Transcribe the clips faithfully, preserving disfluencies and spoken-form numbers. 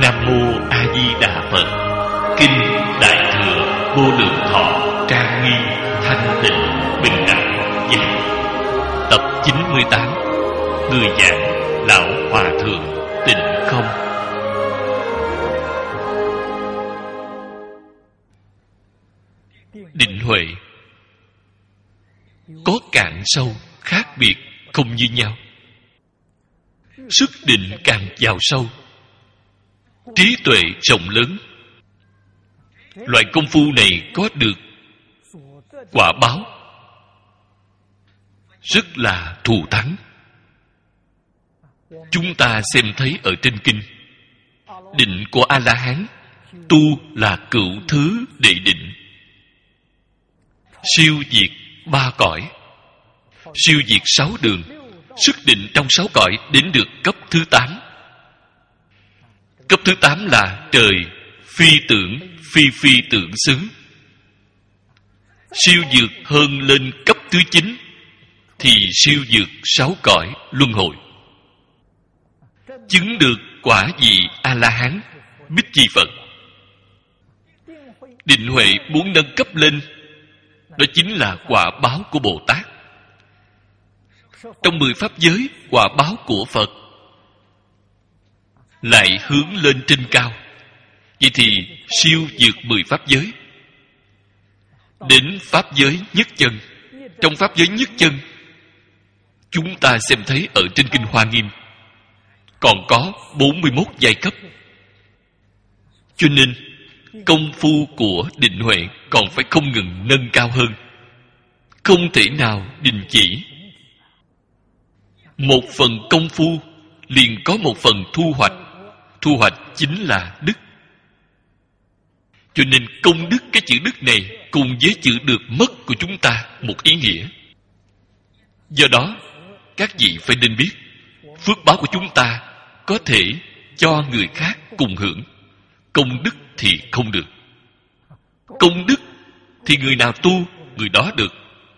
Nam Mô A Di Đà Phật. Kinh Đại Thừa Vô Lượng Thọ Trang Nghiêm Thanh Tịnh Bình Đẳng Giác. Tập chín mươi tám. Người giảng Lão Hòa Thượng Tịnh Không. Định huệ có cạn sâu khác biệt, không như nhau. Sức định càng vào sâu, trí tuệ rộng lớn. Loại công phu này có được quả báo rất là thù thắng. Chúng ta xem thấy ở trên kinh, định của A-la-hán tu là cửu thứ đệ định, siêu diệt ba cõi, siêu diệt sáu đường. Sức định trong sáu cõi đến được cấp thứ tám. Cấp thứ tám là trời phi tưởng phi phi tưởng xứ. Siêu dược hơn lên cấp thứ chín thì siêu dược sáu cõi luân hồi. Chứng được quả vị A-la-hán, Bích Chi Phật. Định huệ muốn nâng cấp lên, đó chính là quả báo của Bồ Tát. Trong mười pháp giới, quả báo của Phật lại hướng lên trên cao. Vậy thì siêu vượt mười pháp giới, đến pháp giới nhất chân. Trong pháp giới nhất chân, chúng ta xem thấy ở trên kinh Hoa Nghiêm còn có bốn mươi mốt giai cấp. Cho nên công phu của định huệ còn phải không ngừng nâng cao hơn, không thể nào đình chỉ. Một phần công phu liền có một phần thu hoạch. Thu hoạch chính là đức. Cho nên công đức, cái chữ đức này cùng với chữ được mất của chúng ta một ý nghĩa. Do đó các vị phải nên biết, phước báo của chúng ta có thể cho người khác cùng hưởng, công đức thì không được. Công đức thì người nào tu, người đó được.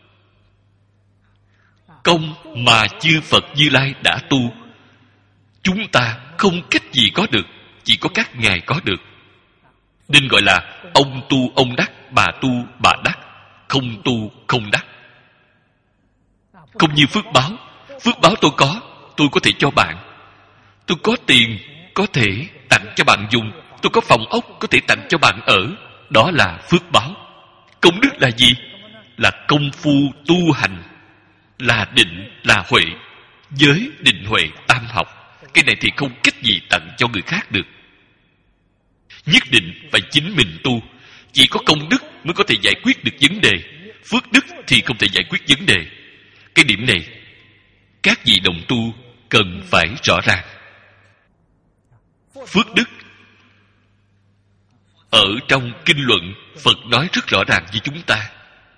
Công mà chư Phật Như Lai đã tu, chúng ta không cách gì có được, chỉ có các ngài có được. Nên gọi là ông tu ông đắc, bà tu bà đắc, không tu không đắc. Không như phước báo. Phước báo tôi có, tôi có thể cho bạn. Tôi có tiền, có thể tặng cho bạn dùng. Tôi có phòng ốc, có thể tặng cho bạn ở. Đó là phước báo. Công đức là gì? Là công phu tu hành, là định, là huệ. Giới định huệ tam học, cái này thì không cách gì tặng cho người khác được. Nhất định phải chính mình tu. Chỉ có công đức mới có thể giải quyết được vấn đề. Phước đức thì không thể giải quyết vấn đề. Cái điểm này các vị đồng tu cần phải rõ ràng. Phước đức ở trong kinh luận Phật nói rất rõ ràng với chúng ta.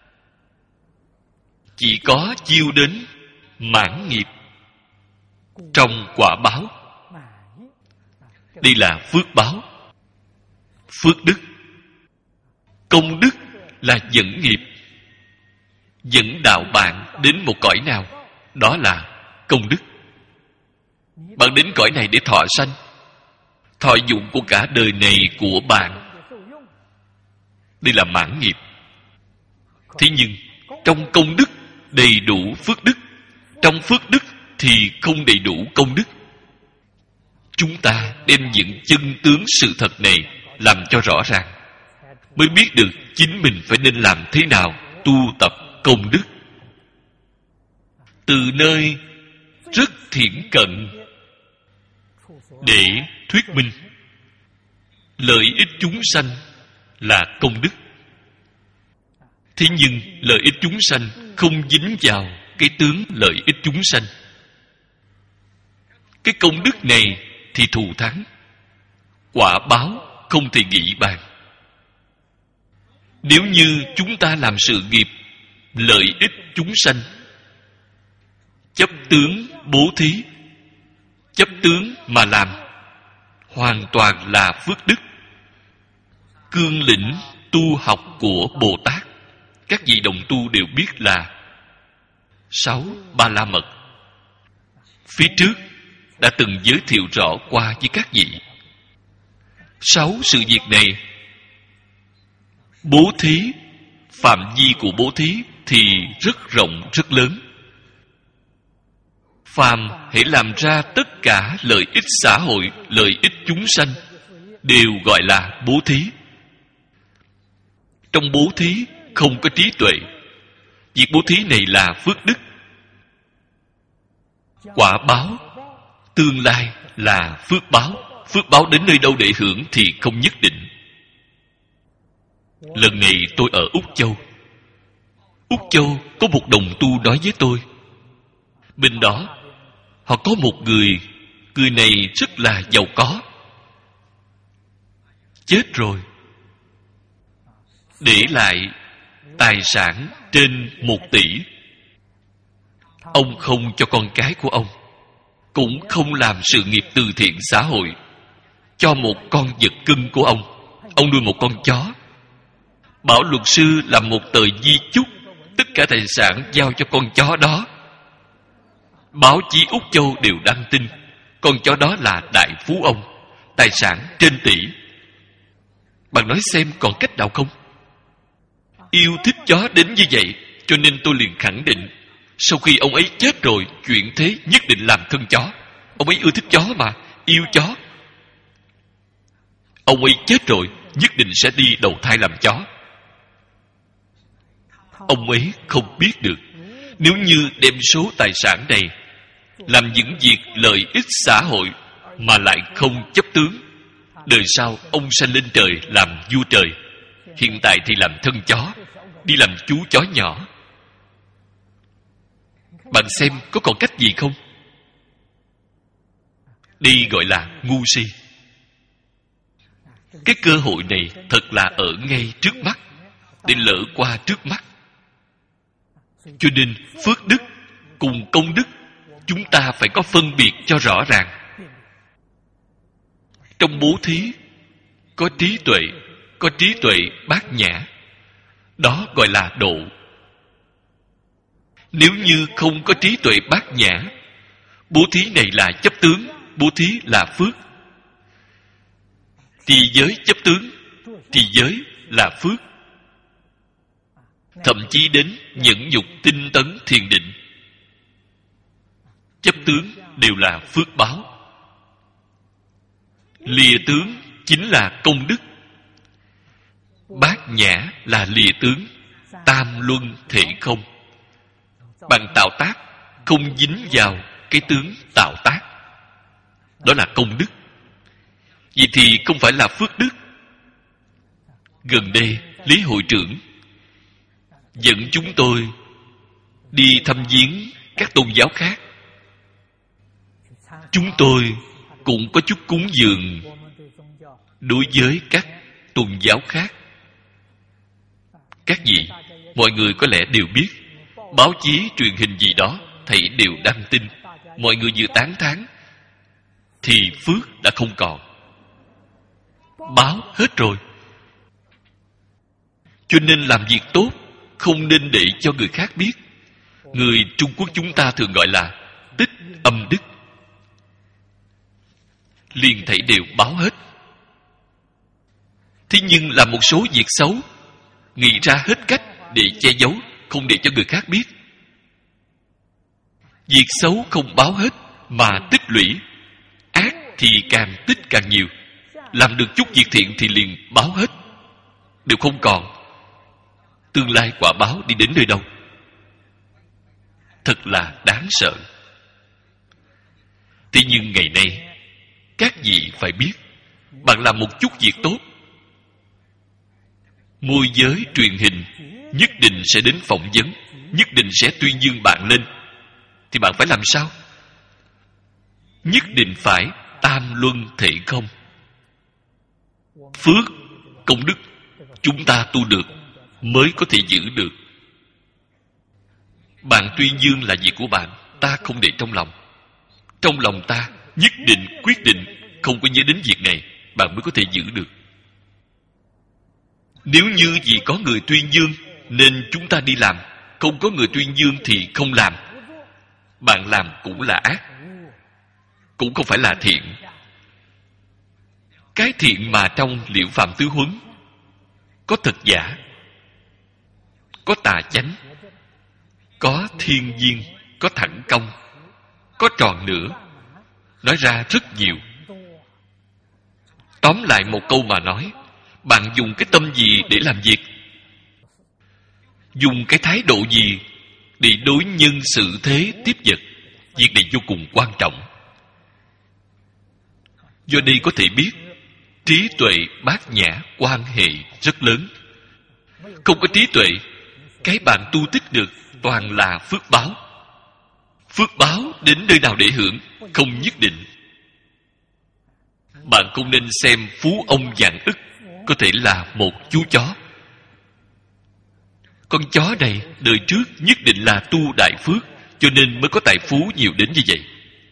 Chỉ có chiêu đến mãn nghiệp trong quả báo. Đây là phước báo. Phước đức. Công đức là dẫn nghiệp, dẫn đạo bạn đến một cõi nào, đó là công đức. Bạn đến cõi này để thọ sanh, thọ dụng của cả đời này của bạn, đây là mãn nghiệp. Thế nhưng trong công đức đầy đủ phước đức, trong phước đức thì không đầy đủ công đức. Chúng ta đem những chân tướng sự thật này làm cho rõ ràng, mới biết được chính mình phải nên làm thế nào tu tập công đức. Từ nơi rất thiển cận để thuyết minh lợi ích chúng sanh là công đức. Thế nhưng lợi ích chúng sanh không dính vào cái tướng lợi ích chúng sanh. Cái công đức này thì thù thắng, quả báo không thể nghĩ bàn. Nếu như chúng ta làm sự nghiệp lợi ích chúng sanh, chấp tướng bố thí, chấp tướng mà làm, hoàn toàn là phước đức. Cương lĩnh tu học của Bồ Tát, các vị đồng tu đều biết là sáu ba la mật. Phía trước đã từng giới thiệu rõ qua với các vị. Sáu sự việc này, bố thí, phạm vi của bố thí thì rất rộng, rất lớn. Phàm hãy làm ra tất cả lợi ích xã hội, lợi ích chúng sanh, đều gọi là bố thí. Trong bố thí không có trí tuệ. Việc bố thí này là phước đức. Quả báo tương lai là phước báo. Phước báo đến nơi đâu để hưởng thì không nhất định. Lần này tôi ở Úc Châu. Úc Châu có một đồng tu nói với tôi, bên đó họ có một người, người này rất là giàu có, chết rồi, để lại tài sản trên một tỷ. Ông không cho con cái của ông, cũng không làm sự nghiệp từ thiện xã hội, cho một con vật cưng của ông. Ông nuôi một con chó. Bảo luật sư làm một tờ di chúc, tất cả tài sản giao cho con chó đó. Báo chí Úc Châu đều đăng tin con chó đó là đại phú ông, tài sản trên tỷ. Bạn nói xem còn cách nào không? Yêu thích chó đến như vậy, cho nên tôi liền khẳng định, sau khi ông ấy chết rồi, chuyện thế nhất định làm thân chó. Ông ấy ưa thích chó mà, yêu chó. Ông ấy chết rồi, nhất định sẽ đi đầu thai làm chó. Ông ấy không biết được, nếu như đem số tài sản này làm những việc lợi ích xã hội mà lại không chấp tướng, đời sau ông sanh lên trời làm vua trời, hiện tại thì làm thân chó, đi làm chú chó nhỏ. Bạn xem có còn cách gì không? Đây gọi là ngu si. Cái cơ hội này thật là ở ngay trước mắt, để lỡ qua trước mắt. Cho nên phước đức cùng công đức chúng ta phải có phân biệt cho rõ ràng. Trong bố thí có trí tuệ, có trí tuệ bát nhã, đó gọi là độ. Nếu như không có trí tuệ bát nhã, bố thí này là chấp tướng, bố thí là phước. Trì giới chấp tướng, trì giới là phước. Thậm chí đến nhẫn nhục tinh tấn thiền định, chấp tướng đều là phước báo. Lìa tướng chính là công đức. Bát nhã là lìa tướng, tam luân thể không. Bạn tạo tác không dính vào cái tướng tạo tác, đó là công đức. Vậy thì không phải là phước đức. Gần đây Lý hội trưởng dẫn chúng tôi đi thăm viếng các tôn giáo khác. Chúng tôi cũng có chút cúng dường đối với các tôn giáo khác. Các vị, mọi người có lẽ đều biết, báo chí, truyền hình gì đó, thầy đều đăng tin. Mọi người vừa tán thán, thì phước đã không còn. Báo hết rồi. Cho nên làm việc tốt không nên để cho người khác biết. Người Trung Quốc chúng ta thường gọi là tích âm đức. Liền thảy đều báo hết. Thế nhưng làm một số việc xấu, nghĩ ra hết cách để che giấu, không để cho người khác biết. Việc xấu không báo hết mà tích lũy, ác thì càng tích càng nhiều. Làm được chút việc thiện thì liền báo hết, đều không còn. Tương lai quả báo đi đến nơi đâu? Thật là đáng sợ. Thế nhưng ngày nay các vị phải biết, bạn làm một chút việc tốt, môi giới truyền hình nhất định sẽ đến phỏng vấn, nhất định sẽ tuyên dương bạn lên, thì bạn phải làm sao? Nhất định phải tam luân thể không. Phước, công đức chúng ta tu được mới có thể giữ được. Bạn tuyên dương là việc của bạn, ta không để trong lòng. Trong lòng ta nhất định quyết định không có nhớ đến việc này, bạn mới có thể giữ được. Nếu như vì có người tuyên dương nên chúng ta đi làm, không có người tuyên dương thì không làm, bạn làm cũng là ác, cũng không phải là thiện. Cái thiện mà trong Liễu Phạm Tứ Huấn có thật giả, có tà chánh, có thiên nhiên, có thẳng công, có tròn nửa, nói ra rất nhiều. Tóm lại một câu mà nói, bạn dùng cái tâm gì để làm việc, dùng cái thái độ gì để đối nhân xử thế tiếp vật, việc này vô cùng quan trọng. Do đây có thể biết trí tuệ bát nhã quan hệ rất lớn. Không có trí tuệ, cái bạn tu tích được toàn là phước báo. Phước báo đến nơi nào để hưởng, không nhất định. Bạn không nên xem phú ông vạn ức có thể là một chú chó. Con chó này đời trước nhất định là tu đại phước, cho nên mới có tài phú nhiều đến như vậy.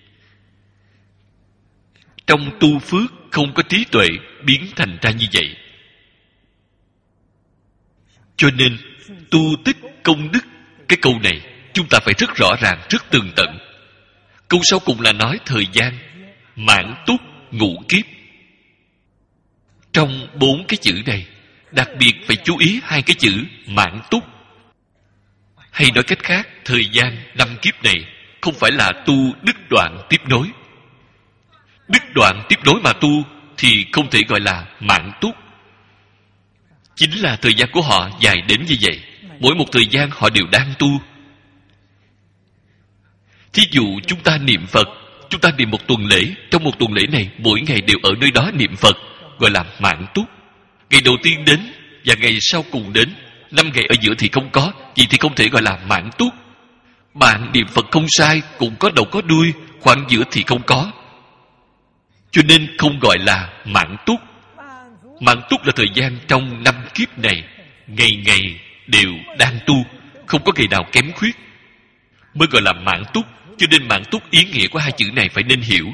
Trong tu phước không có trí tuệ biến thành ra như vậy. Cho nên tu tích công đức, cái câu này chúng ta phải rất rõ ràng, rất tường tận. Câu sau cùng là nói thời gian mãn túc ngũ kiếp. Trong bốn cái chữ này đặc biệt phải chú ý hai cái chữ mãn túc. Hay nói cách khác, thời gian năm kiếp này không phải là tu đứt đoạn tiếp nối. Đứt đoạn tiếp nối mà tu thì không thể gọi là mãn túc. Chính là thời gian của họ dài đến như vậy, mỗi một thời gian họ đều đang tu. Thí dụ chúng ta niệm Phật, chúng ta niệm một tuần lễ, trong một tuần lễ này mỗi ngày đều ở nơi đó niệm Phật, gọi là mãn túc. Ngày đầu tiên đến và ngày sau cùng đến, năm ngày ở giữa thì không có, vậy thì không thể gọi là mãn túc. Bạn niệm Phật không sai, cũng có đầu có đuôi, khoảng giữa thì không có, cho nên không gọi là mãn túc. Mãn túc là thời gian trong năm kiếp này, ngày ngày đều đang tu, không có ngày nào kém khuyết, mới gọi là mãn túc. Cho nên mãn túc ý nghĩa của hai chữ này phải nên hiểu,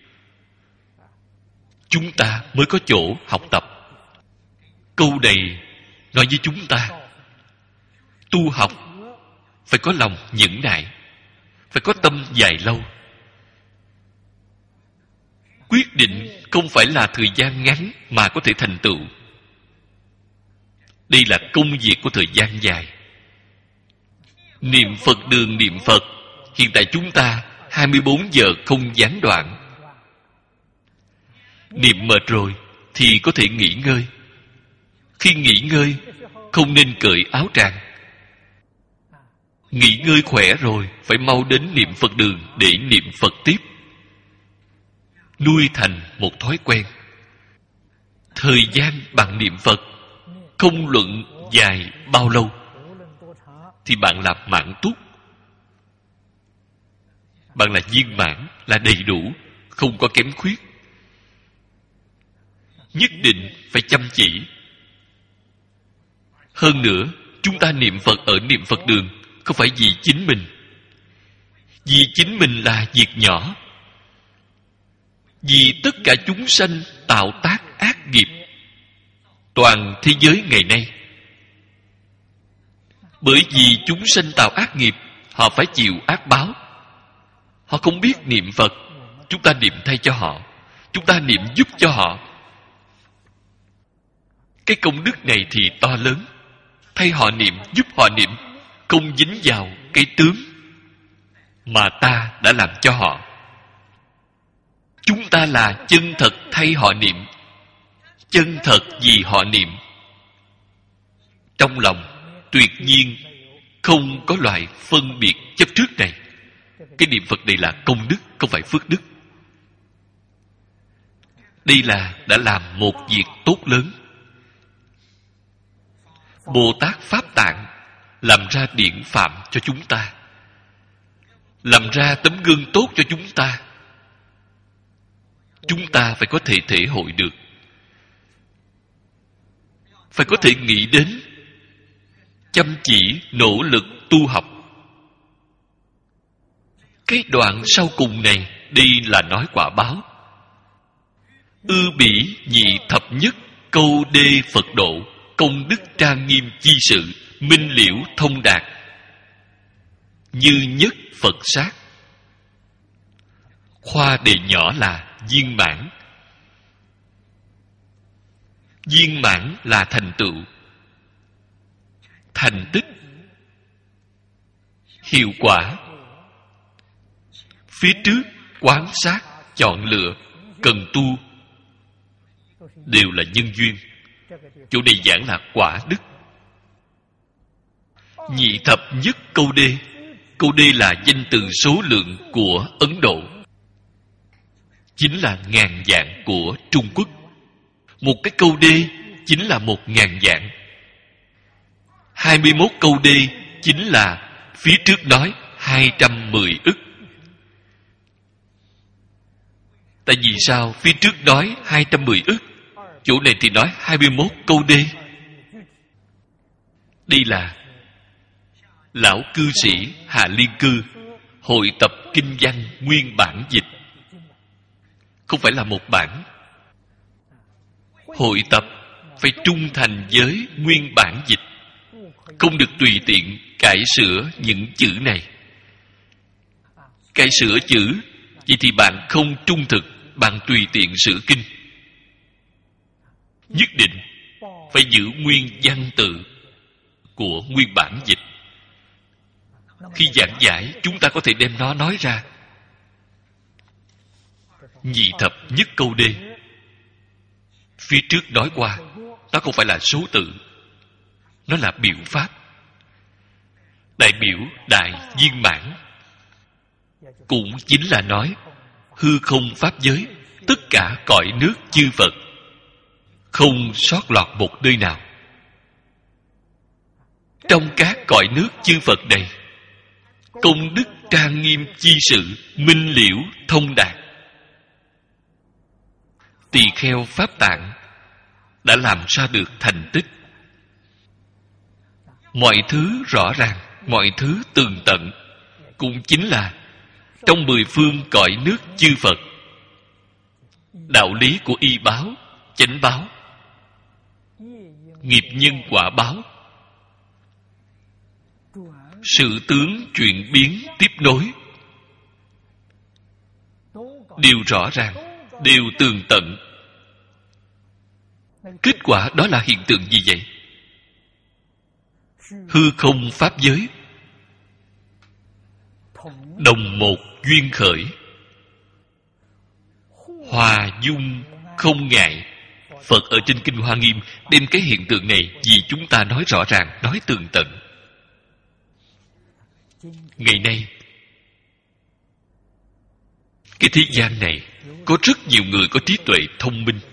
chúng ta mới có chỗ học tập. Câu này nói với chúng ta, tu học phải có lòng nhẫn nại, phải có tâm dài lâu. Quyết định không phải là thời gian ngắn mà có thể thành tựu. Đây là công việc của thời gian dài. Niệm Phật đường niệm Phật, hiện tại chúng ta hai mươi bốn giờ không gián đoạn. Niệm mệt rồi thì có thể nghỉ ngơi. Khi nghỉ ngơi không nên cởi áo tràng. Nghỉ ngơi khỏe rồi phải mau đến niệm Phật đường để niệm Phật tiếp, nuôi thành một thói quen. Thời gian bạn niệm Phật không luận dài bao lâu thì bạn là mãn túc, bạn là viên mãn, là đầy đủ, không có kém khuyết. Nhất định phải chăm chỉ. Hơn nữa, chúng ta niệm Phật ở niệm Phật đường không phải vì chính mình. Vì chính mình là việc nhỏ, vì tất cả chúng sanh tạo tác ác nghiệp toàn thế giới ngày nay. Bởi vì chúng sanh tạo ác nghiệp, họ phải chịu ác báo. Họ không biết niệm Phật, chúng ta niệm thay cho họ, chúng ta niệm giúp cho họ. Cái công đức này thì to lớn. Thay họ niệm, giúp họ niệm, không dính vào cái tướng mà ta đã làm cho họ. Chúng ta là chân thật thay họ niệm, chân thật vì họ niệm. Trong lòng tuyệt nhiên không có loại phân biệt chấp trước này. Cái niệm Phật này là công đức, không phải phước đức. Đây là đã làm một việc tốt lớn. Bồ Tát Pháp Tạng làm ra điển phạm cho chúng ta, làm ra tấm gương tốt cho chúng ta. Chúng ta phải có thể thể hội được, phải có thể nghĩ đến, chăm chỉ nỗ lực tu học. Cái đoạn sau cùng này, đây là nói quả báo. Ư bỉ nhị thập nhất câu đê Phật độ, công đức trang nghiêm chi sự, minh liễu thông đạt, như nhất Phật sát. Khoa đề nhỏ là viên mãn. viên mãn là thành tựu, thành tích, hiệu quả. Phía trước quán sát, chọn lựa, cần tu đều là nhân duyên. Chỗ này giảng là quả đức. Nhị thập nhất câu đê. Câu đê là danh từ số lượng của Ấn Độ, chính là ngàn vạn của Trung Quốc. Một cái câu đê chính là một ngàn vạn. Hai mươi mốt câu đê chính là phía trước nói hai trăm mười ức. Tại vì sao phía trước nói hai trăm mười ức, chỗ này thì nói hai mươi mốt câu đê? Đây là lão cư sĩ Hà Liên Cư hội tập kinh văn nguyên bản dịch, không phải là một bản. Hội tập phải trung thành với nguyên bản dịch, không được tùy tiện cải sửa những chữ này. Cải sửa chữ, vậy thì bạn không trung thực, bạn tùy tiện sửa kinh. Nhất định phải giữ nguyên văn tự của nguyên bản dịch. Khi giảng giải, chúng ta có thể đem nó nói ra. Nhị thập nhất câu đê, phía trước nói qua, nó không phải là số tự, nó là biểu pháp, đại biểu đại viên mãn. Cũng chính là nói hư không pháp giới, tất cả cõi nước chư Phật, không sót lọt một nơi nào. Trong các cõi nước chư Phật này, công đức trang nghiêm chi sự minh liễu thông đạt. Tỳ kheo Pháp Tạng đã làm ra được thành tích. Mọi thứ rõ ràng, mọi thứ tường tận, cũng chính là trong mười phương cõi nước chư Phật. Đạo lý của y báo, chánh báo, nghiệp nhân quả báo, sự tướng chuyển biến tiếp nối, đều rõ ràng, đều tường tận. Kết quả đó là hiện tượng gì vậy? Hư không pháp giới đồng một duyên khởi, hòa dung không ngại. Phật ở trên Kinh Hoa Nghiêm đem cái hiện tượng này vì chúng ta nói rõ ràng, nói tường tận. Ngày nay, cái thế gian này có rất nhiều người có trí tuệ thông minh.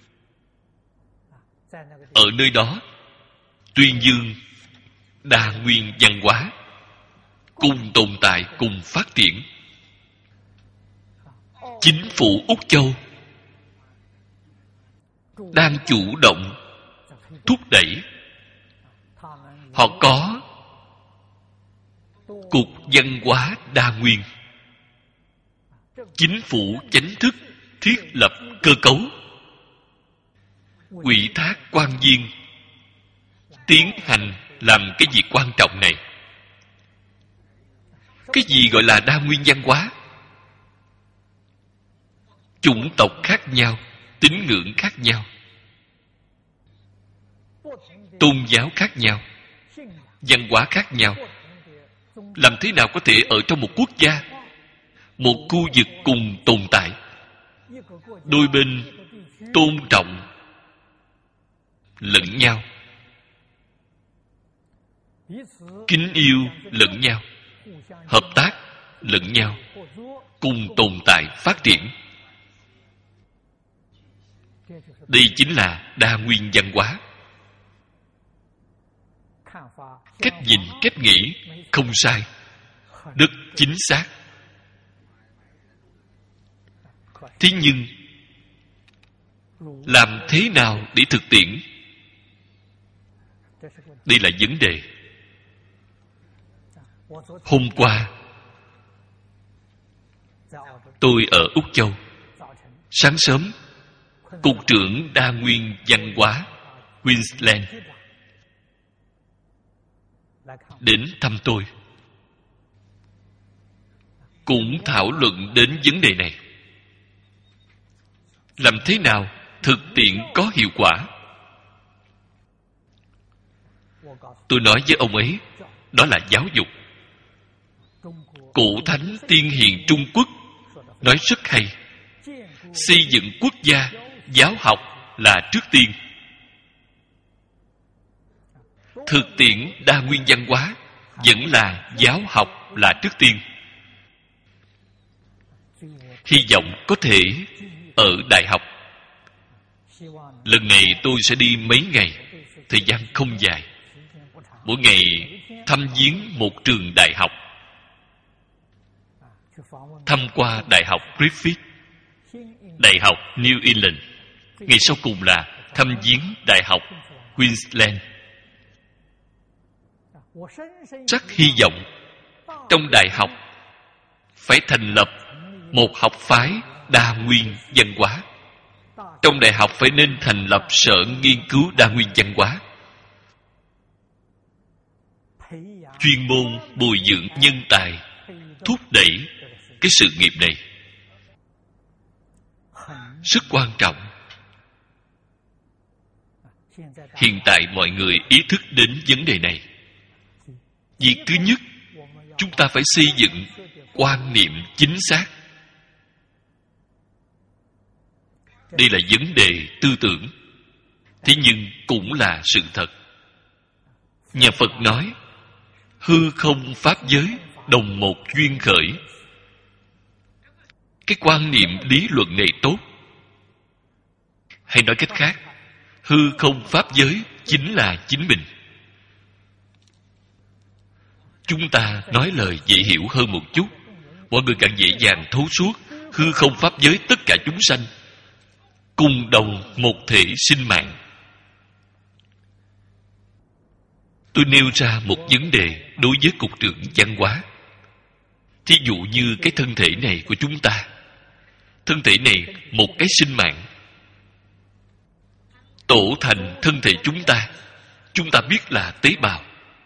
Ở nơi đó, tuyên dương đa nguyên văn hóa, cùng tồn tại, cùng phát triển. Chính phủ Úc Châu đang chủ động thúc đẩy. Họ có Cục Văn hóa Đa Nguyên. Chính phủ chính thức thiết lập cơ cấu, ủy thác quan viên tiến hành làm cái việc quan trọng này. Cái gì gọi là đa nguyên văn hóa? Chủng tộc khác nhau, tín ngưỡng khác nhau, tôn giáo khác nhau, văn hóa khác nhau, làm thế nào có thể ở trong một quốc gia, một khu vực cùng tồn tại? Đôi bên tôn trọng lẫn nhau, kính yêu lẫn nhau, hợp tác lẫn nhau, cùng tồn tại phát triển. Đây chính là đa nguyên văn hóa. Cách nhìn, cách nghĩ không sai, rất chính xác. Thế nhưng làm thế nào để thực tiễn? Đây là vấn đề. Hôm qua tôi ở Úc Châu, sáng sớm Cục trưởng Đa Nguyên Văn hóa Queensland đến thăm tôi, cũng thảo luận đến vấn đề này. Làm thế nào thực tiễn có hiệu quả? tôi nói với ông ấy, đó là giáo dục. Cổ thánh tiên hiền Trung Quốc nói rất hay. Xây dựng quốc gia, giáo học là trước tiên. Thực tiễn đa nguyên văn hóa vẫn là giáo học là trước tiên. Hy vọng có thể ở đại học. Lần này tôi sẽ đi mấy ngày, thời gian không dài. Mỗi ngày thăm viếng một trường đại học. Thăm qua Đại học Griffith, Đại học New England. Ngày sau cùng là thăm viếng Đại học Queensland. Rất hy vọng trong đại học phải thành lập một học phái đa nguyên văn hóa. Trong đại học phải nên thành lập sở nghiên cứu đa nguyên văn hóa, chuyên môn bồi dưỡng nhân tài, thúc đẩy cái sự nghiệp này. Rất quan trọng. Hiện tại mọi người ý thức đến vấn đề này. Việc thứ nhất, chúng ta phải xây dựng quan niệm chính xác. Đây là vấn đề tư tưởng, thế nhưng cũng là sự thật. Nhà Phật nói, hư không pháp giới đồng một duyên khởi. Cái quan niệm lý luận này tốt. Hay nói cách khác, hư không pháp giới chính là chính mình. Chúng ta nói lời dễ hiểu hơn một chút, mọi người càng dễ dàng thấu suốt. Hư không pháp giới tất cả chúng sanh cùng đồng một thể sinh mạng. Tôi nêu ra một vấn đề đối với cục trưởng văn hóa. Thí dụ như cái thân thể này của chúng ta, thân thể này một cái sinh mạng tổ thành thân thể chúng ta. Chúng ta biết là tế bào.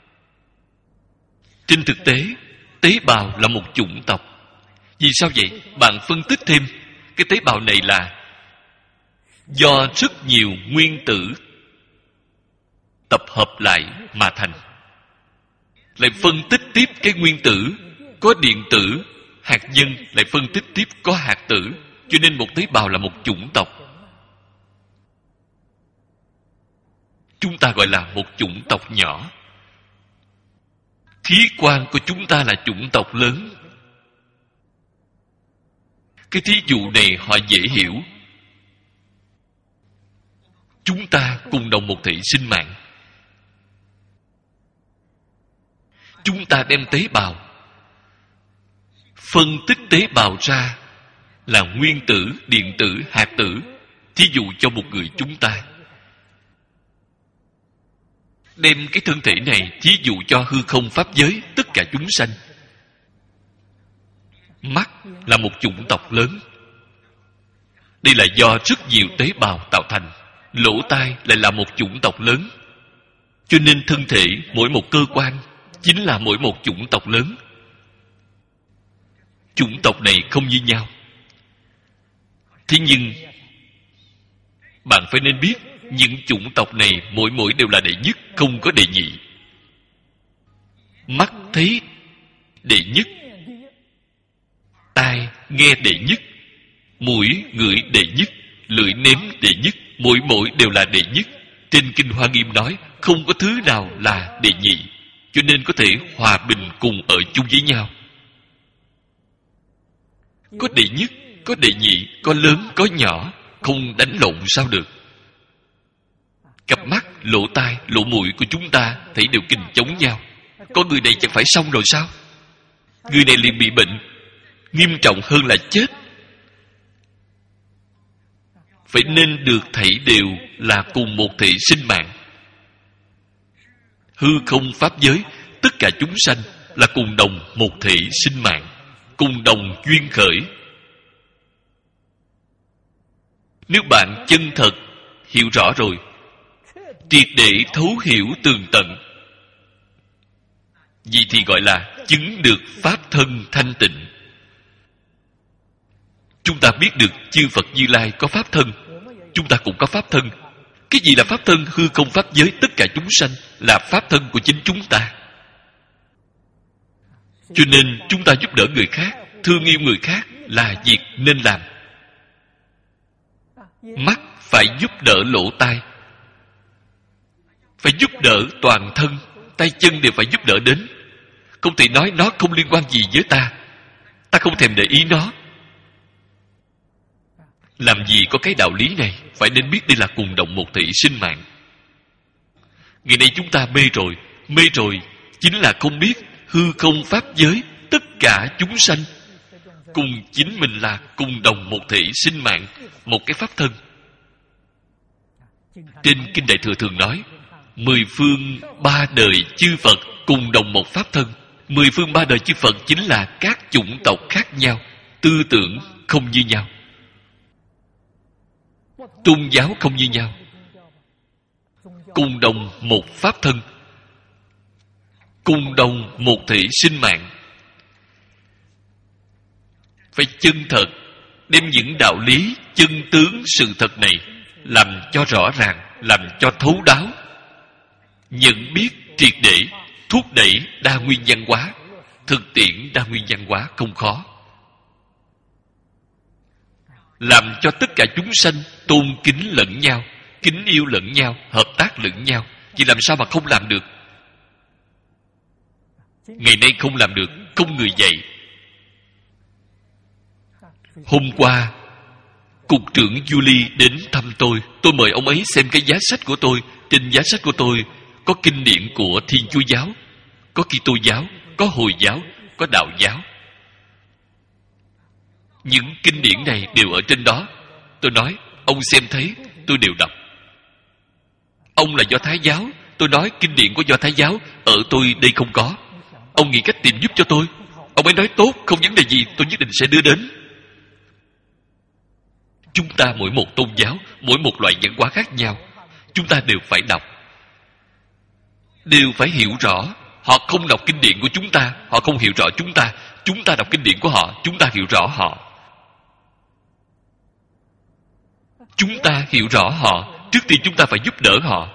Trên thực tế, tế bào là một chủng tộc. Vì sao vậy? Bạn phân tích thêm, cái tế bào này là do rất nhiều nguyên tử tập hợp lại mà thành. Lại phân tích tiếp cái nguyên tử, có điện tử, hạt nhân, lại phân tích tiếp có hạt tử. Cho nên một tế bào là một chủng tộc. Chúng ta gọi là một chủng tộc nhỏ. Khí quan của chúng ta là chủng tộc lớn. Cái thí dụ này họ dễ hiểu. Chúng ta cùng đồng một thể sinh mạng. Chúng ta đem tế bào, phân tích tế bào ra là nguyên tử, điện tử, hạt tử. Thí dụ cho một người chúng ta, đem cái thân thể này thí dụ cho hư không pháp giới tất cả chúng sanh. Mắt là một chủng tộc lớn. Đây là do rất nhiều tế bào tạo thành. Lỗ tai lại là một chủng tộc lớn. Cho nên thân thể mỗi một cơ quan chính là mỗi một chủng tộc lớn. Chủng tộc này không như nhau. Thế nhưng bạn phải nên biết, những chủng tộc này mỗi mỗi đều là đệ nhất, không có đệ nhị. Mắt thấy đệ nhất, tai nghe đệ nhất, mũi ngửi đệ nhất, lưỡi nếm đệ nhất, mỗi mỗi đều là đệ nhất. Trên Kinh Hoa Nghiêm nói không có thứ nào là đệ nhị, cho nên có thể hòa bình cùng ở chung với nhau. Có đệ nhất, có đệ nhị, có lớn, có nhỏ, không đánh lộn sao được. Cặp mắt, lỗ tai, lỗ mũi của chúng ta thấy đều kình chống nhau. Có người này chẳng phải xong rồi sao? Người này liền bị bệnh, nghiêm trọng hơn là chết. Phải nên được thảy đều là cùng một thể sinh mạng. Hư không pháp giới, tất cả chúng sanh là cùng đồng một thể sinh mạng, cùng đồng duyên khởi. Nếu bạn chân thật hiểu rõ rồi, triệt để thấu hiểu tường tận, vậy thì gọi là chứng được pháp thân thanh tịnh. Chúng ta biết được chư Phật Như Lai có pháp thân, chúng ta cũng có pháp thân. Cái gì là pháp thân? Hư không pháp giới tất cả chúng sanh. là pháp thân của chính chúng ta. Cho nên chúng ta giúp đỡ người khác, thương yêu người khác là việc nên làm. Mắt phải giúp đỡ lỗ tai, phải giúp đỡ toàn thân, tay chân đều phải giúp đỡ đến. Không thể nói nó không liên quan gì với ta, ta không thèm để ý nó. Làm gì có cái đạo lý này. Phải nên biết đây là cùng đồng một thể sinh mạng. Ngày nay chúng ta mê rồi. Mê rồi chính là không biết hư không pháp giới, tất cả chúng sanh cùng chính mình là cùng đồng một thể sinh mạng, một cái pháp thân. Trên Kinh Đại Thừa thường nói mười phương ba đời chư Phật cùng đồng một pháp thân. Mười phương ba đời chư Phật chính là các chủng tộc khác nhau, tư tưởng không như nhau, tôn giáo không như nhau, cùng đồng một pháp thân, cùng đồng một thể sinh mạng. Phải chân thật đem những đạo lý chân tướng sự thật này làm cho rõ ràng, làm cho thấu đáo, nhận biết triệt để, thúc đẩy đa nguyên văn hóa. Thực tiễn đa nguyên văn hóa không khó, làm cho tất cả chúng sanh tôn kính lẫn nhau, kính yêu lẫn nhau, hợp tác lẫn nhau. Chỉ làm sao mà không làm được? Ngày nay không làm được, không người dạy. Hôm qua Cục trưởng Julie đến thăm tôi. Tôi mời ông ấy xem cái giá sách của tôi. Trên giá sách của tôi có kinh điển của Thiên Chúa giáo, có Kitô giáo, có Hồi giáo, có Đạo giáo. Những kinh điển này đều ở trên đó. Tôi nói, ông xem thấy, tôi đều đọc. Ông là Do Thái giáo, tôi nói kinh điển của Do Thái giáo ở tôi đây không có. Ông nghĩ cách tìm giúp cho tôi. Ông ấy nói tốt, không vấn đề gì, tôi nhất định sẽ đưa đến. Chúng ta mỗi một tôn giáo, mỗi một loại văn hóa khác nhau, chúng ta đều phải đọc, đều phải hiểu rõ. Họ không đọc kinh điển của chúng ta, họ không hiểu rõ chúng ta. Chúng ta đọc kinh điển của họ, chúng ta hiểu rõ họ. Chúng ta hiểu rõ họ, trước tiên chúng ta phải giúp đỡ họ.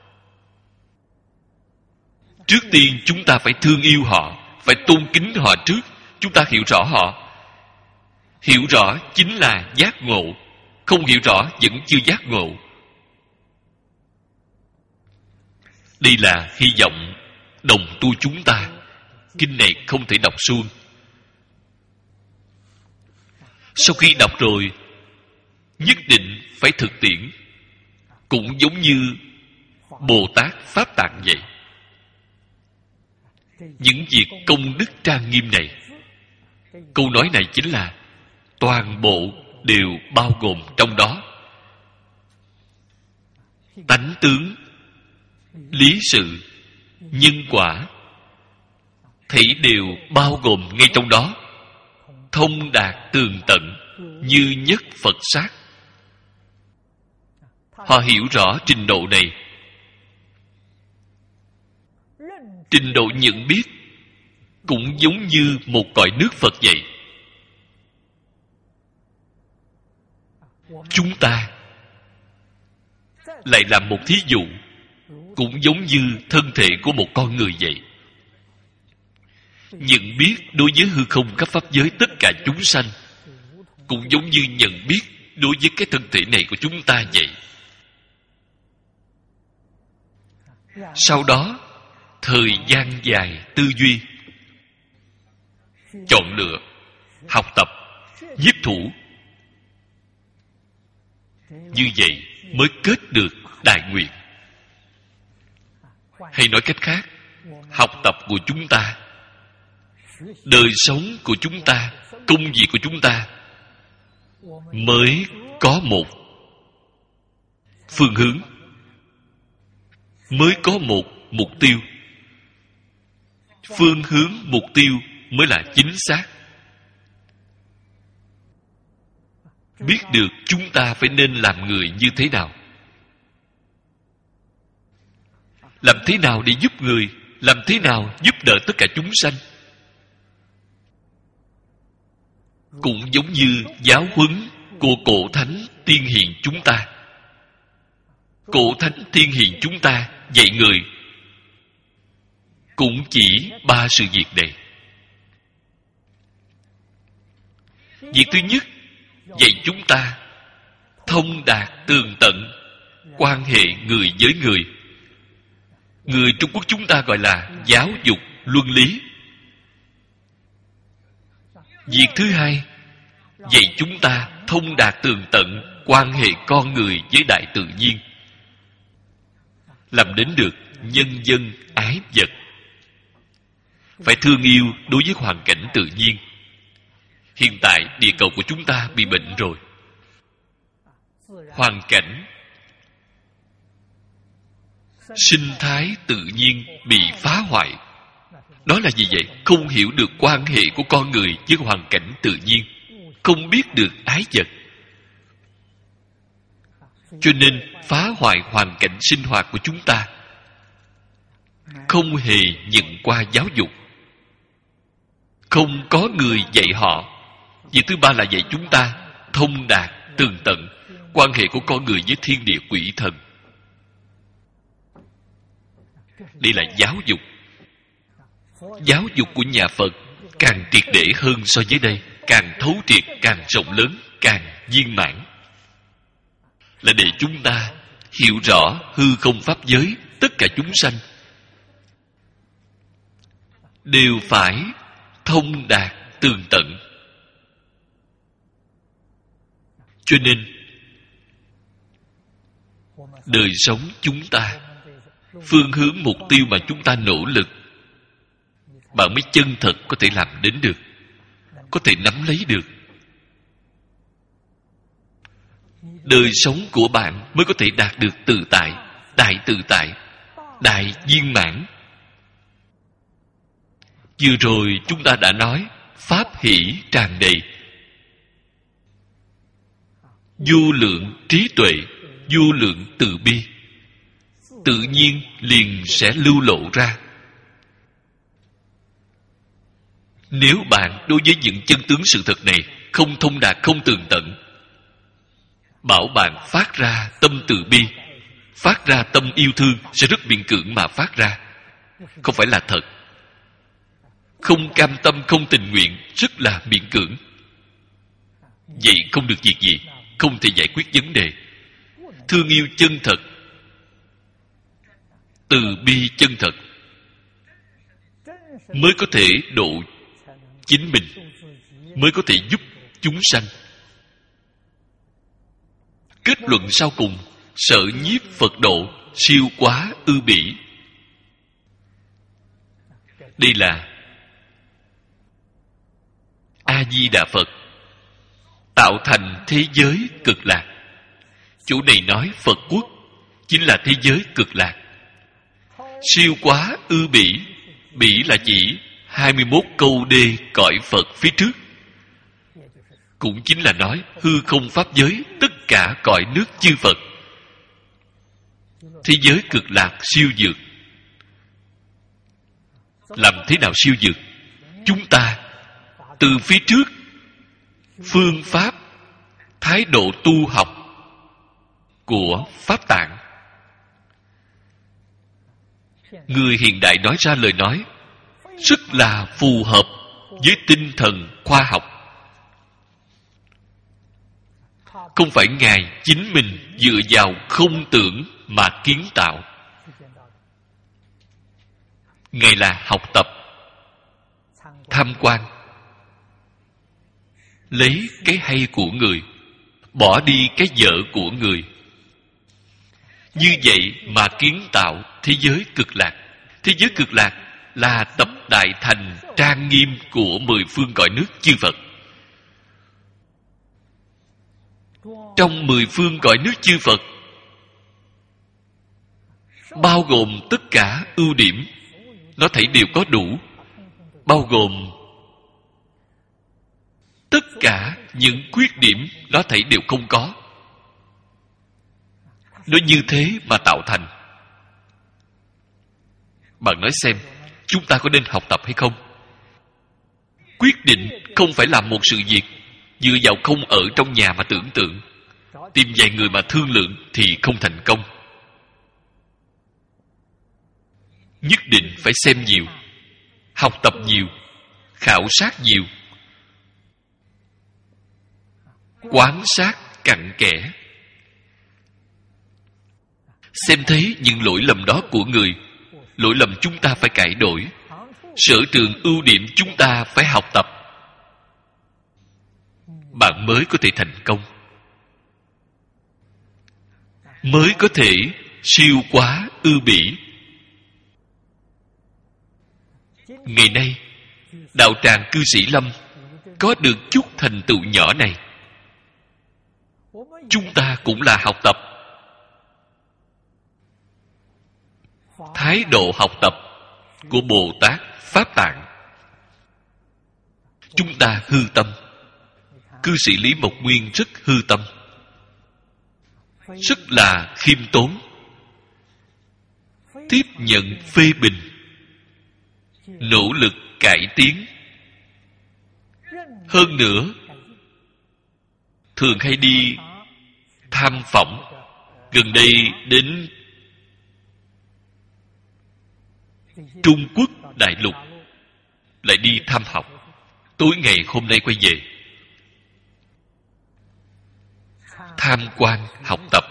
Trước tiên chúng ta phải thương yêu họ, phải tôn kính họ trước. Chúng ta hiểu rõ họ. Hiểu rõ chính là giác ngộ. Không hiểu rõ vẫn chưa giác ngộ. Đây là hy vọng đồng tu chúng ta. Kinh này không thể đọc suông. Sau khi đọc rồi, nhất định phải thực tiễn. Cũng giống như Bồ Tát Pháp Tạng vậy. Những việc công đức trang nghiêm này, câu nói này chính là toàn bộ đều bao gồm trong đó. Tánh tướng, lý sự, nhân quả, thảy đều bao gồm ngay trong đó, thông đạt tường tận, như nhất Phật sát. Họ hiểu rõ trình độ này. Trình độ nhận biết cũng giống như một cõi nước Phật vậy. Chúng ta lại làm một thí dụ, cũng giống như thân thể của một con người vậy. Nhận biết đối với hư không các pháp giới tất cả chúng sanh, cũng giống như nhận biết đối với cái thân thể này của chúng ta vậy. Sau đó, thời gian dài tư duy, chọn lựa, học tập, nhiếp thủ, như vậy mới kết được đại nguyện. Hay nói cách khác, học tập của chúng ta, đời sống của chúng ta, công việc của chúng ta mới có một phương hướng, mới có một mục tiêu. Phương hướng mục tiêu mới là chính xác. Biết được chúng ta phải nên làm người như thế nào, làm thế nào để giúp người, làm thế nào giúp đỡ tất cả chúng sanh. Cũng giống như giáo huấn của cổ thánh tiên hiền chúng ta. Cổ thánh tiên hiền chúng ta dạy người cũng chỉ ba sự việc này. Việc thứ nhất, dạy chúng ta thông đạt tường tận quan hệ người với người. Người Trung Quốc chúng ta gọi là giáo dục luân lý. Việc thứ hai, dạy chúng ta thông đạt tường tận quan hệ con người với đại tự nhiên, làm đến được nhân dân ái vật. Phải thương yêu đối với hoàn cảnh tự nhiên. Hiện tại địa cầu của chúng ta bị bệnh rồi. Hoàn cảnh sinh thái tự nhiên bị phá hoại. Đó là gì vậy? Không hiểu được quan hệ của con người với hoàn cảnh tự nhiên, không biết được ái vật, cho nên phá hoại hoàn cảnh sinh hoạt của chúng ta, không hề nhận qua giáo dục, không có người dạy họ. Việc thứ ba là dạy chúng ta thông đạt tường tận quan hệ của con người với thiên địa quỷ thần. Đây là giáo dục. Giáo dục của nhà Phật càng triệt để hơn so với đây, càng thấu triệt, càng rộng lớn, càng viên mãn. Là để chúng ta hiểu rõ hư không pháp giới, tất cả chúng sanh đều phải thông đạt tường tận. Cho nên đời sống chúng ta, phương hướng mục tiêu mà chúng ta nỗ lực, bạn mới chân thật có thể làm đến được, có thể nắm lấy được. Đời sống của bạn mới có thể đạt được tự tại, đại tự tại, đại viên mãn. Vừa rồi chúng ta đã nói pháp hỷ tràn đầy, vô lượng trí tuệ, vô lượng từ bi, tự nhiên liền sẽ lưu lộ ra. Nếu bạn đối với những chân tướng sự thật này không thông đạt, không tường tận, bảo bạn phát ra tâm từ bi, phát ra tâm yêu thương, sẽ rất miễn cưỡng mà phát ra, không phải là thật. Không cam tâm, không tình nguyện, rất là miễn cưỡng. Vậy không được việc gì, không thể giải quyết vấn đề. Thương yêu chân thật, từ bi chân thật, mới có thể độ chính mình, mới có thể giúp chúng sanh. Kết luận sau cùng, sở nhiếp Phật độ, siêu quá ư bỉ. Đây là A-di-đà Phật tạo thành thế giới cực lạc. Chỗ này nói Phật quốc chính là thế giới cực lạc. Siêu quá ư bỉ, bỉ là chỉ hai mươi mốt câu đê cõi Phật phía trước, cũng chính là nói hư không pháp giới, tất cả cõi nước chư Phật. Thế giới cực lạc siêu dược. Làm thế nào siêu dược? Chúng ta từ phía trước, phương pháp, thái độ tu học của Pháp Tạng, người hiện đại nói ra lời nói rất là phù hợp với tinh thần khoa học. Không phải Ngài chính mình dựa vào không tưởng mà kiến tạo. Ngài là học tập, tham quan, lấy cái hay của người, bỏ đi cái dở của người. Như vậy mà kiến tạo thế giới cực lạc. Thế giới cực lạc là tập đại thành trang nghiêm của mười phương cõi nước chư Phật. Trong mười phương cõi nước chư Phật bao gồm tất cả ưu điểm, nó thảy đều có đủ. Bao gồm tất cả những khuyết điểm, nó thảy đều không có. Nó như thế mà tạo thành. Bạn nói xem, chúng ta có nên học tập hay không? Quyết định không phải làm một sự việc dựa vào không ở trong nhà mà tưởng tượng, tìm vài người mà thương lượng thì không thành công. nhất định phải xem nhiều, học tập nhiều, khảo sát nhiều, quán sát cặn kẽ, xem thấy những lỗi lầm đó của người, lỗi lầm chúng ta phải cải đổi, sở trường ưu điểm chúng ta phải học tập, bạn mới có thể thành công, mới có thể siêu quá ư bỉ. Ngày nay đạo tràng cư sĩ Lâm có được chút thành tựu nhỏ này, chúng ta cũng là học tập. Thái độ học tập của Bồ Tát Pháp Tạng. Chúng ta hư tâm. Cư sĩ Lý Mộc Nguyên rất hư tâm, rất là khiêm tốn, tiếp nhận phê bình, nỗ lực cải tiến. Hơn nữa, thường hay đi tham phỏng. Gần đây đến Trung Quốc đại lục, lại đi thăm học. Tối ngày hôm nay quay về, tham quan học tập,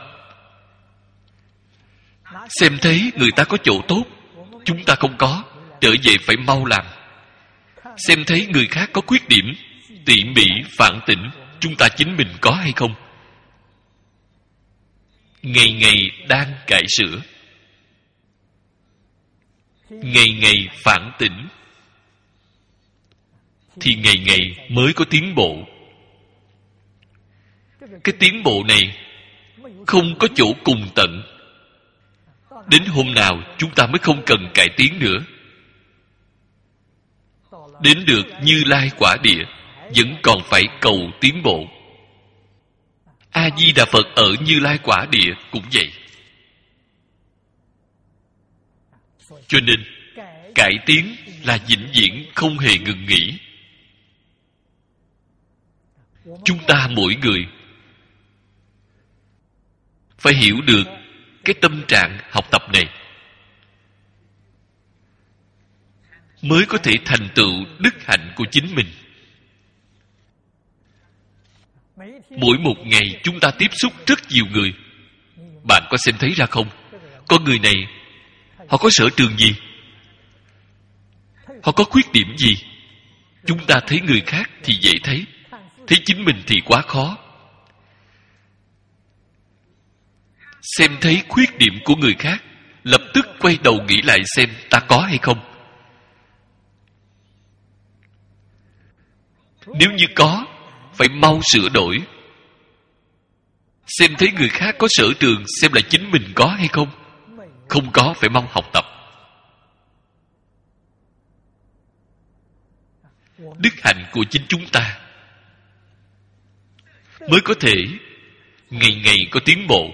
xem thấy người ta có chỗ tốt, chúng ta không có, trở về phải mau làm. Xem thấy người khác có khuyết điểm, tỉ mỉ phản tỉnh, chúng ta chính mình có hay không. Ngày ngày đang cải sửa, ngày ngày phản tỉnh, thì ngày ngày mới có tiến bộ. Cái tiến bộ này không có chỗ cùng tận. Đến hôm nào chúng ta mới không cần cải tiến nữa. Đến được Như Lai quả địa, vẫn còn phải cầu tiến bộ. A Di Đà Phật ở Như Lai quả địa cũng vậy. Cho nên cải tiến là vĩnh viễn không hề ngừng nghỉ. Chúng ta mỗi người phải hiểu được cái tâm trạng học tập này, mới có thể thành tựu đức hạnh của chính mình. Mỗi một ngày chúng ta tiếp xúc rất nhiều người. Bạn có xem thấy ra không? Có người này, họ có sở trường gì? Họ có khuyết điểm gì? Chúng ta thấy người khác thì dễ thấy, thấy chính mình thì quá khó. Xem thấy khuyết điểm của người khác, lập tức quay đầu nghĩ lại xem ta có hay không. Nếu như có, phải mau sửa đổi. Xem thấy người khác có sở trường, xem là chính mình có hay không. Không có, phải mau học tập. Đức hạnh của chính chúng ta mới có thể ngày ngày có tiến bộ.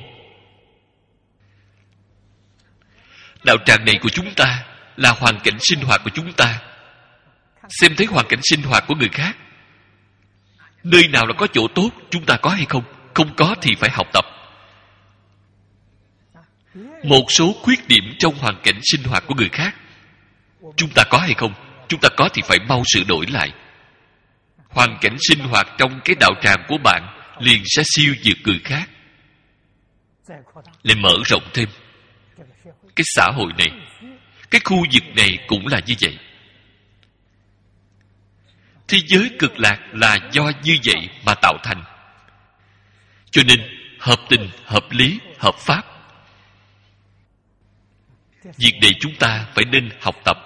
Đạo tràng này của chúng ta là hoàn cảnh sinh hoạt của chúng ta. Xem thấy hoàn cảnh sinh hoạt của người khác, nơi nào là có chỗ tốt, chúng ta có hay không? Không có thì phải học tập. Một số khuyết điểm trong hoàn cảnh sinh hoạt của người khác, chúng ta có hay không? Chúng ta có thì phải mau sửa đổi lại. Hoàn cảnh sinh hoạt trong cái đạo tràng của bạn liền sẽ siêu vượt người khác, lại mở rộng thêm. Cái xã hội này, cái khu vực này cũng là như vậy. Thế giới cực lạc là do như vậy mà tạo thành. Cho nên hợp tình, hợp lý, hợp pháp. Việc này chúng ta phải nên học tập.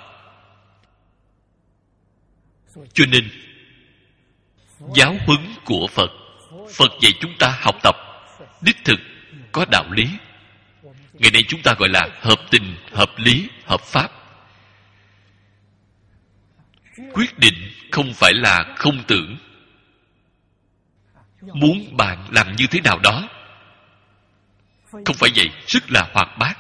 Cho nên giáo huấn của Phật, Phật dạy chúng ta học tập đích thực có đạo lý. Ngày nay chúng ta gọi là hợp tình, hợp lý, hợp pháp. Quyết định không phải là không tưởng. Muốn bạn làm như thế nào đó, không phải vậy, rất là hoạt bát.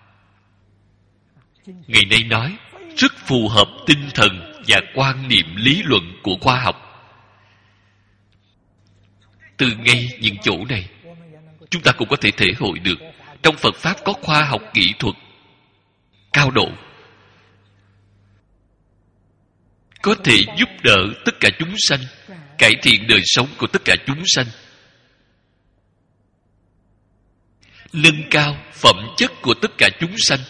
Ngày nay nói rất phù hợp tinh thần và quan niệm lý luận của khoa học. Từ ngay những chỗ này, chúng ta cũng có thể thể hội được trong Phật Pháp có khoa học kỹ thuật cao độ. có thể giúp đỡ tất cả chúng sanh, cải thiện đời sống của tất cả chúng sanh, nâng cao phẩm chất của tất cả chúng sanh.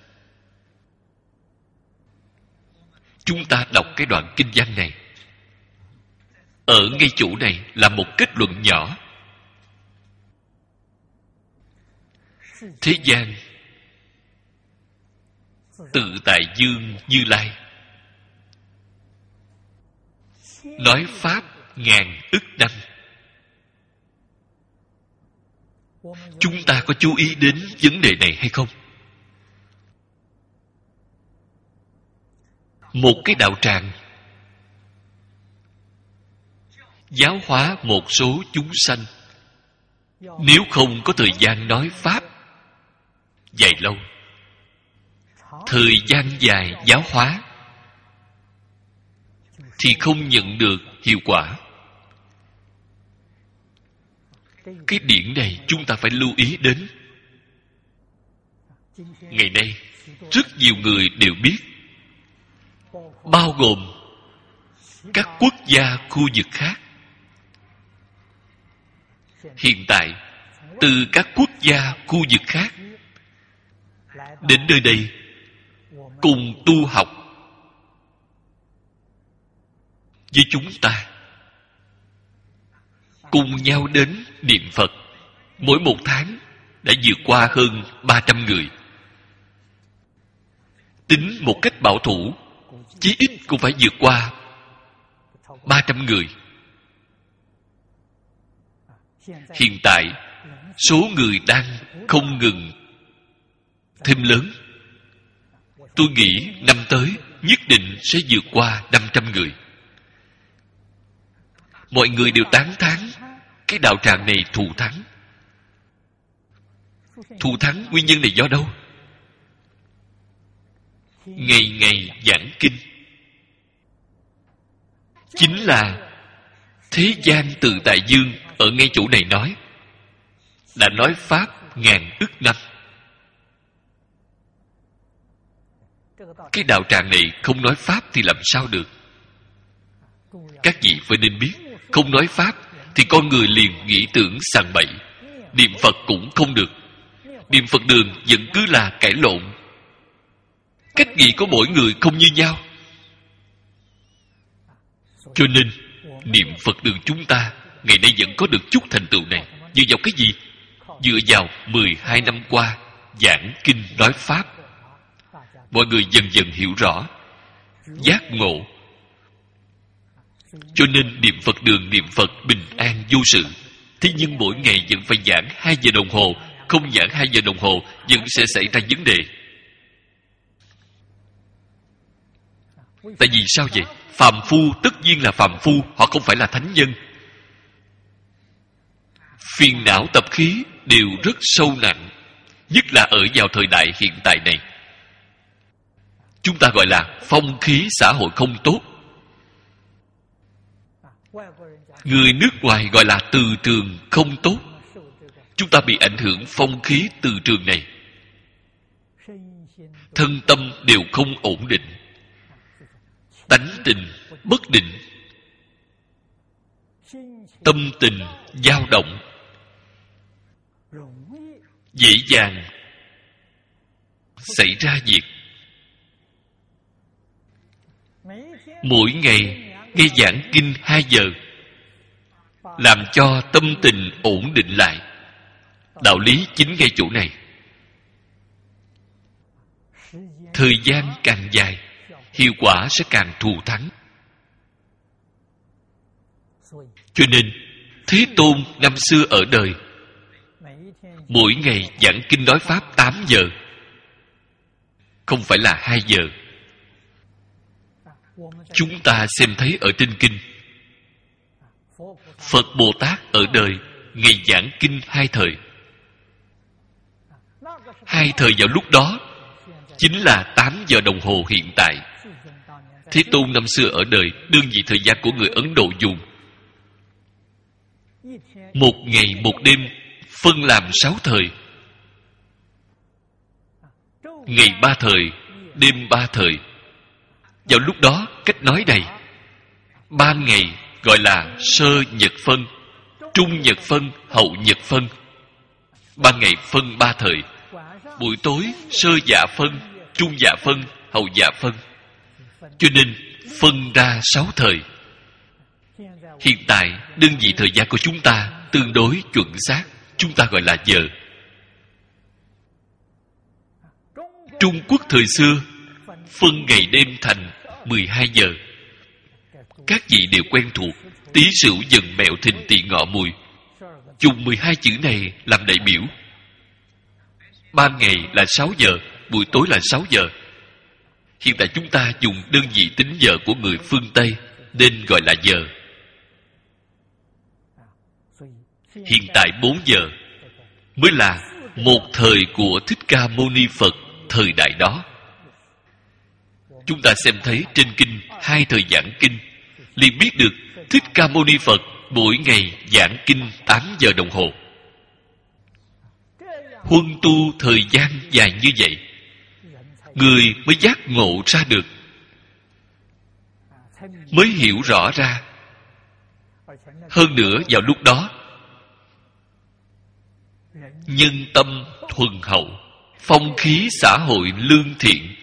Chúng ta đọc cái đoạn kinh văn này, ở ngay chỗ này là một kết luận nhỏ. Thế gian tự tại dương Như Lai nói pháp ngàn ức năm. Chúng ta có chú ý đến vấn đề này hay không? Một cái đạo tràng giáo hóa một số chúng sanh, nếu không có thời gian nói pháp dài lâu, thời gian dài giáo hóa, thì không nhận được hiệu quả. Cái điển này chúng ta phải lưu ý đến. Ngày nay rất nhiều người đều biết, bao gồm các quốc gia khu vực khác. Hiện tại từ các quốc gia khu vực khác đến nơi đây cùng tu học với chúng ta, cùng nhau đến niệm Phật. Mỗi một tháng đã vượt qua hơn ba trăm người. Tính một cách bảo thủ, chí ít cũng phải vượt qua ba trăm người. Hiện tại số người đang không ngừng thêm lớn. Tôi nghĩ năm tới nhất định sẽ vượt qua năm trăm người. Mọi người đều tán thán cái đạo tràng này thù thắng. Thù thắng nguyên nhân này do đâu? Ngày ngày giảng kinh, chính là thế gian tự tại dương ở ngay chỗ này nói, đã nói pháp ngàn ức năm. Cái đạo tràng này không nói pháp thì làm sao được? Các vị phải nên biết, không nói pháp thì con người liền nghĩ tưởng sằng bậy. Niệm Phật cũng không được. Niệm Phật đường vẫn cứ là cãi lộn. Cách nghĩ của mỗi người không như nhau. Cho nên niệm Phật đường chúng ta ngày nay vẫn có được chút thành tựu này. Dựa vào cái gì? Dựa vào mười hai năm qua giảng kinh nói pháp, mọi người dần dần hiểu rõ, giác ngộ. Cho nên niệm Phật đường niệm Phật bình an vô sự. Thế nhưng mỗi ngày vẫn phải giảng hai giờ đồng hồ. Không giảng hai giờ đồng hồ vẫn sẽ xảy ra vấn đề. Tại vì sao vậy? Phàm phu tất nhiên là phàm phu, họ không phải là thánh nhân. Phiền não tập khí đều rất sâu nặng, nhất là ở vào thời đại hiện tại này. Chúng ta gọi là phong khí xã hội không tốt. Người nước ngoài gọi là từ trường không tốt. Chúng ta bị ảnh hưởng phong khí từ trường này. Thân tâm đều không ổn định, tánh tình bất định, tâm tình dao động, dễ dàng xảy ra việc. Mỗi ngày nghe giảng kinh hai giờ, làm cho tâm tình ổn định lại. Đạo lý chính ngay chỗ này. Thời gian càng dài, hiệu quả sẽ càng thù thắng. Cho nên Thế Tôn năm xưa ở đời, mỗi ngày giảng kinh nói pháp tám giờ, không phải là hai giờ. Chúng ta xem thấy ở trên kinh, Phật Bồ Tát ở đời ngày giảng kinh hai thời. Hai thời vào lúc đó chính là tám giờ đồng hồ hiện tại. Thế Tôn năm xưa ở đời, đương vị thời gian của người Ấn Độ dùng. Một ngày một đêm phân làm sáu thời. Ngày ba thời, đêm ba thời. Vào lúc đó, cách nói này, ban ngày gọi là sơ nhật phân, trung nhật phân, hậu nhật phân. Ban ngày phân ba thời, buổi tối sơ dạ phân, trung dạ phân, hậu dạ phân. Cho nên phân ra sáu thời. Hiện tại đơn vị thời gian của chúng ta tương đối chuẩn xác, chúng ta gọi là giờ. Trung Quốc thời xưa phân ngày đêm thành mười hai giờ. Các vị đều quen thuộc. Tý Sửu Dần Mẹo Thìn Tỵ Ngọ Mùi, dùng mười hai chữ này làm đại biểu. Ban ngày là sáu giờ, buổi tối là sáu giờ. Hiện tại chúng ta dùng đơn vị tính giờ của người phương Tây, nên gọi là giờ. Hiện tại bốn giờ mới là một thời của Thích Ca Mâu Ni Phật thời đại đó. Chúng ta xem thấy trên kinh hai thời giảng kinh, liền biết được Thích Ca Mâu Ni Phật mỗi ngày giảng kinh tám giờ đồng hồ. Huân tu thời gian dài như vậy, người mới giác ngộ ra được, mới hiểu rõ ra. Hơn nữa vào lúc đó, nhân tâm thuần hậu, phong khí xã hội lương thiện.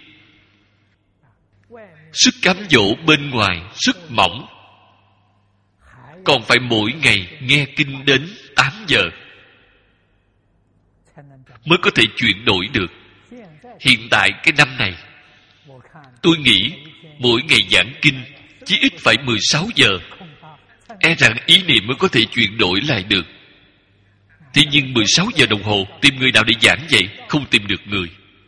Sức cám dỗ bên ngoài rất mỏng, còn phải mỗi ngày nghe kinh đến tám giờ mới có thể chuyển đổi được. Hiện tại cái năm này, tôi nghĩ mỗi ngày giảng kinh chỉ ít phải mười sáu giờ, e rằng ý niệm mới có thể chuyển đổi lại được. Thế nhưng mười sáu giờ đồng hồ tìm người nào để giảng vậy? Không tìm được người,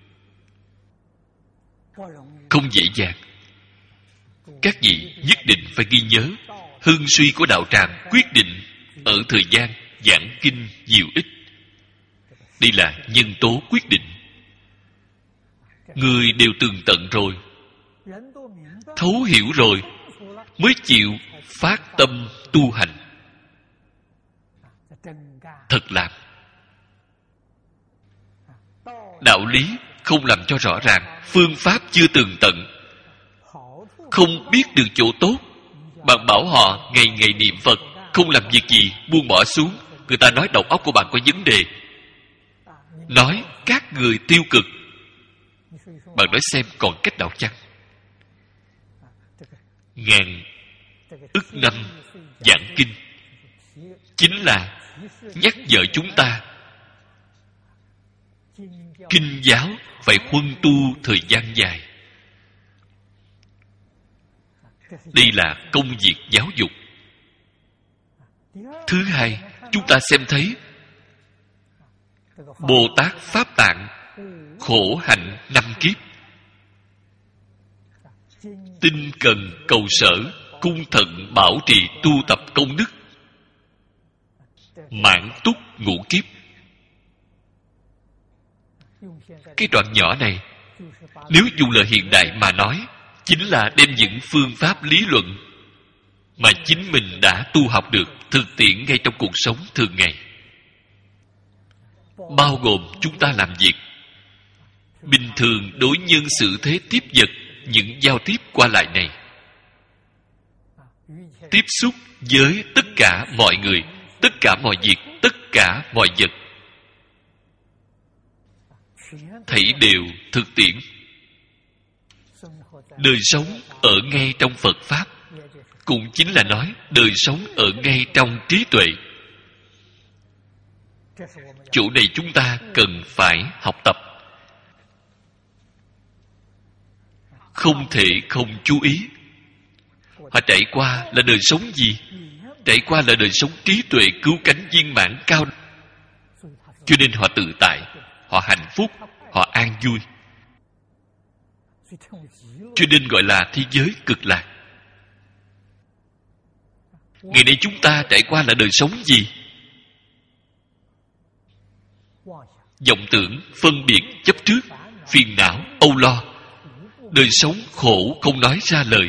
không dễ dàng. Các vị nhất định phải ghi nhớ, hưng suy của đạo tràng quyết định ở thời gian giảng kinh nhiều ít. Đây là nhân tố quyết định. Người đều tường tận rồi, thấu hiểu rồi, mới chịu phát tâm tu hành. Thật làm. Đạo lý không làm cho rõ ràng, phương pháp chưa tường tận, không biết được chỗ tốt, bạn bảo họ ngày ngày niệm Phật, không làm việc gì, buông bỏ xuống. Người ta nói đầu óc của bạn có vấn đề, nói các người tiêu cực. Bạn nói xem còn cách nào chăng? Ngàn ức năm giảng kinh chính là nhắc nhở chúng ta kinh giáo phải huân tu thời gian dài. Đây là công việc giáo dục. Thứ hai, chúng ta xem thấy Bồ Tát Pháp Tạng khổ hạnh năm kiếp, tinh cần cầu sở, cung thận bảo trì tu tập công đức, mãn túc ngũ kiếp. Cái đoạn nhỏ này, nếu dùng lời hiện đại mà nói, chính là đem những phương pháp lý luận mà chính mình đã tu học được thực tiễn ngay trong cuộc sống thường ngày, bao gồm chúng ta làm việc bình thường, đối nhân xử thế tiếp vật, những giao tiếp qua lại này, tiếp xúc với tất cả mọi người, tất cả mọi việc, tất cả mọi vật, thảy đều thực tiễn. Đời sống ở ngay trong Phật Pháp, cũng chính là nói đời sống ở ngay trong trí tuệ. Chỗ này chúng ta cần phải học tập, không thể không chú ý. Họ trải qua là đời sống gì? Trải qua là đời sống trí tuệ cứu cánh viên mãn cao, cho nên họ tự tại, họ hạnh phúc, họ an vui, cho nên gọi là thế giới cực lạc. Ngày nay chúng ta trải qua là đời sống gì? Vọng tưởng, phân biệt, chấp trước, phiền não, âu lo, đời sống khổ không nói ra lời.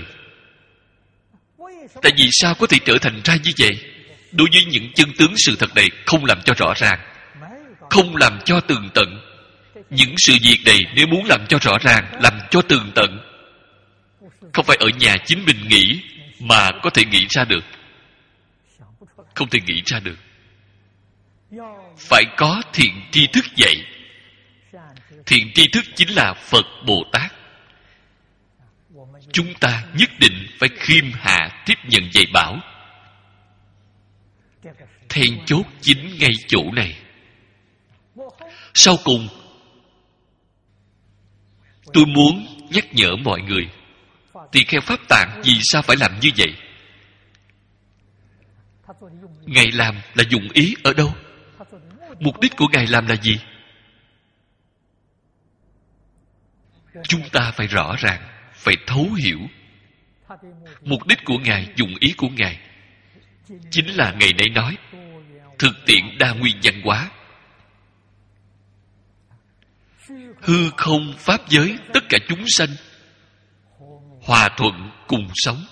Tại vì sao có thể trở thành ra như vậy? Đối với những chân tướng sự thật này không làm cho rõ ràng, không làm cho tường tận. Những sự việc này nếu muốn làm cho rõ ràng, làm cho tường tận, Không phải ở nhà chính mình nghĩ mà có thể nghĩ ra được. Không thể nghĩ ra được. Phải có thiện tri thức dạy. Thiện tri thức chính là Phật Bồ Tát. Chúng ta nhất định phải khiêm hạ tiếp nhận dạy bảo. Then chốt chính ngay chỗ này. Sau cùng, tôi muốn nhắc nhở mọi người, tỳ kheo Pháp Tạng vì sao phải làm như vậy? Ngài làm là dụng ý ở đâu? Mục đích của Ngài làm là gì? Chúng ta phải rõ ràng, phải thấu hiểu. Mục đích của Ngài, dụng ý của Ngài chính là ngày nãy nói thực tiễn đa nguyên văn hóa. Hư không pháp giới, tất cả chúng sanh hòa thuận cùng sống,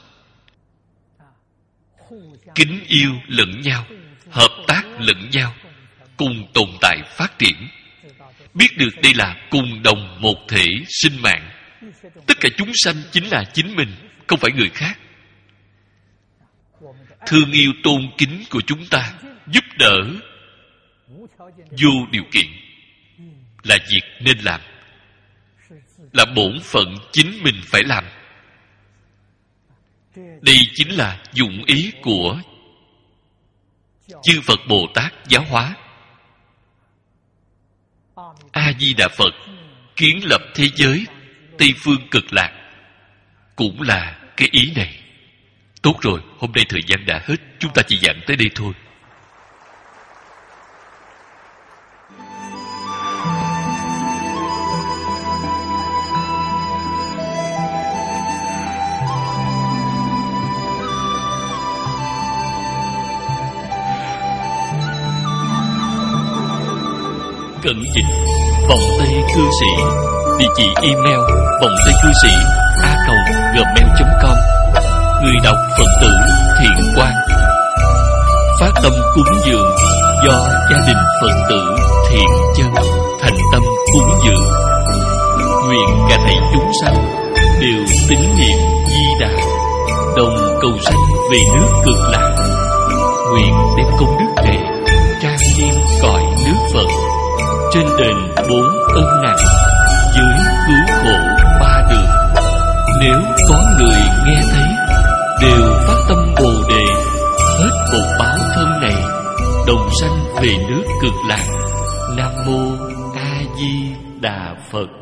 kính yêu lẫn nhau, hợp tác lẫn nhau, cùng tồn tại phát triển. Biết được đây là cùng đồng một thể sinh mạng. Tất cả chúng sanh chính là chính mình, không phải người khác. Thương yêu tôn kính của chúng ta, giúp đỡ vô điều kiện là việc nên làm, là bổn phận chính mình phải làm. Đây chính là dụng ý của chư Phật Bồ Tát giáo hóa. A-di-đà Phật kiến lập thế giới Tây Phương Cực Lạc cũng là cái ý này. Tốt rồi, hôm nay thời gian đã hết, chúng ta chỉ giảng tới đây thôi. Cẩn dịch vòng Tây Cư Sĩ. Địa chỉ email vòng Tây Cư Sĩ a còng gmail chấm com. Người đọc Phật tử Thiện Quang. Phát tâm cúng dường do gia đình Phật tử Thiện Chân thành tâm cúng dường. Nguyện cả thảy chúng sanh đều tín niệm Di Đà, đồng cầu sanh về nước Cực Lạc. Nguyện đem công đức này trang nghiêm cõi nước Phật, trên đền bốn ân nặng, dưới cứu khổ ba đường. Nếu có người nghe thấy đều phát tâm Bồ Đề, hết bột báo thân này, đồng sanh về nước Cực Lạc. Nam mô A Di Đà Phật.